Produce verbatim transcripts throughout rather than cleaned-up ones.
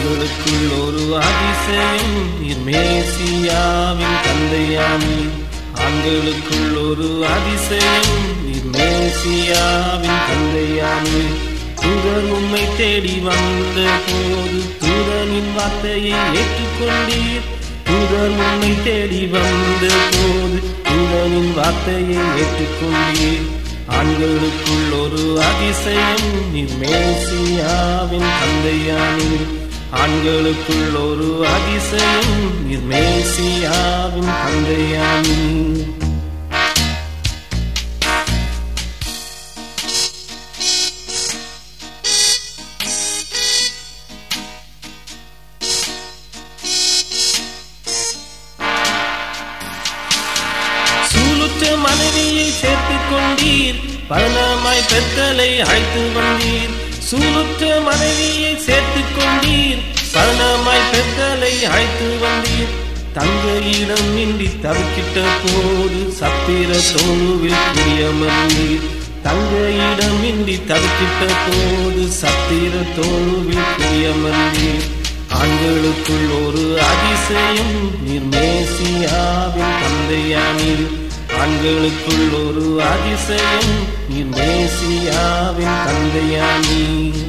ஆண்களுக்குள் ஒரு அதிசயம் நீர் மேசியாவின் தந்தையாமி. ஆண்களுக்குள் ஒரு அதிசயம் நீர் மேசியாவின் தந்தையாமி. தூதர் உம்மை தேடி வந்த போது தூதனின் வார்த்தையை ஏற்றுக்கொண்டீர். தூதர் உம்மை தேடி வந்த போது தூதனின் வார்த்தையை ஏற்றுக்கொண்டீர். ஆண்களுக்குள் ஒரு அதிசயம் நீர் மேசியாவின் தந்தையாமி. ஆண்களுக்குள் ஒரு அதிசயம் நீர் மேசியாவின் தந்தையாமி. சூலுற்ற மனைவியை சேர்த்துக் கொண்டீர். பரணமாய் பெத்தலை அழைத்து வந்தீர். சூலுற்ற மனைவியை சேர்த்துக் கொண்டீர். பரணமாய் பெத்தலை அழைத்து வந்தீர். தங்கையிடம் இன்றி தவிக்கிட்ட போது சத்திர தோழுவில் புரியமர்ந்தீர். தங்கையிடம் இன்றி தவிக்கிட்ட போது சத்திர தோழுவில் புரியமர்ந்தீர். ஆண்களுக்குள் ஒரு அதிசயம் நீர் மேசியாவின் தந்தையானீர். ஆண்களுக்குள் ஒரு அதிசயம் நீர் மேசியாவின் தந்தையானீர்.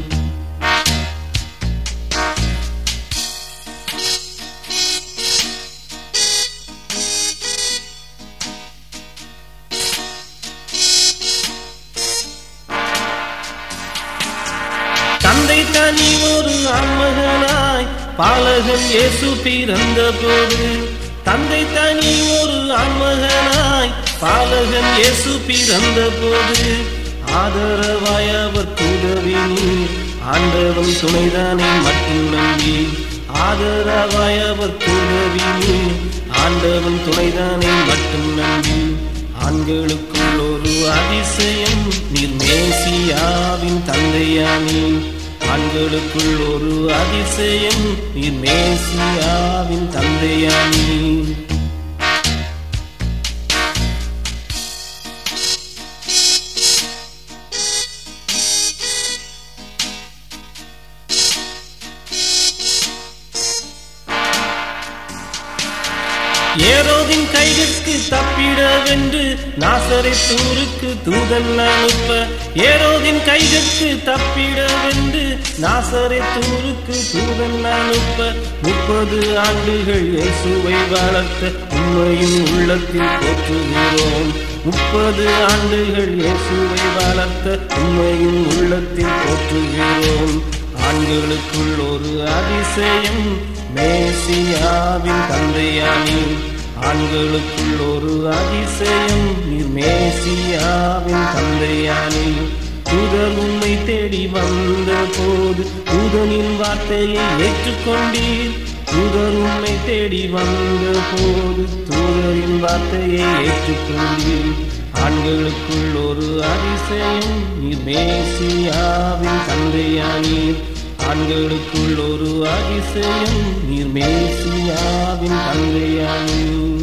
தந்தை தனி ஒரு ஆண்மகனாய் பாலகன் இயேசு பிறந்த போது. தந்தை தனி ஒரு ஆண்மகனாய் பாலகன் இயேசு பிறந்த போது. ஆதரவாய் அவர் உதவினீர். ஆண்டவன் துணைதானே மட்டும் நம்பி. ஆதரவாய் அவர் உதவினீர். ஆண்டவன் துணைதானே மட்டும் நம்பி. ஆண்களுக்குள் ஒரு அதிசயம் நீர் மேசியாவின் தந்தையானீர். ஆண்களுக்குள் ஒரு அதிசயம் நீர் மேசியாவின் தந்தையானீர். ஏரோதின் கைகளுக்கு தப்பிடவென்று நாசரேத்தூருக்கு தூதன் அனுப்ப. ஏரோதின் கைகளுக்கு தப்பிடவென்று நாசரேத்தூருக்கு தூதன் அனுப்ப. முப்பது ஆண்டுகள் இயேசுவை வளர்த்த உண்மையின் உள்ளத்தில் போற்றுகிறோம். முப்பது ஆண்டுகள் இயேசுவை வளர்த்த உண்மையின் உள்ளத்தில் போற்றுகிறோம். ஆண்களுக்குள் ஒரு அதிசயம் மேசியாவின் தந்தையானீர். ஆண்களுக்குள் ஒரு அதிசயம் நீர் மேசியாவின் தந்தையானீர். தூதர் உம்மை தேடி வந்த போது தூதனின் வார்த்தையை ஏற்றுக்கொண்டீர். தூதர் உம்மை தேடி வந்த போது தூதரின் வார்த்தையை ஏற்றுக்கொண்டீர். ஆண்களுக்குள் ஒரு அதிசயம் நீர் மேசியாவின் தந்தையானீர். ஆண்களுக்குள் ஒரு அதிசயம் நீர் மேசியாவின் தந்தையானீர்.